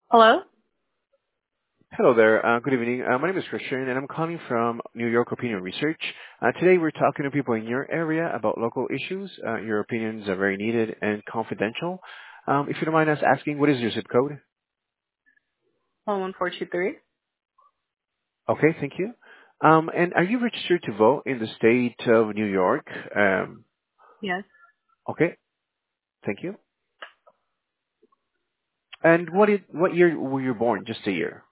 Hello? Hello there. Good evening. My name is Christian, and I'm calling from New York Opinion Research. Today, we're talking to people in your area about local issues. Your opinions are very needed and confidential. If you don't mind us asking, what is your zip code? 11423? Okay, thank you. And are you registered to vote in the state of New York? Yes. Okay, thank you. And what year were you born? Just a year.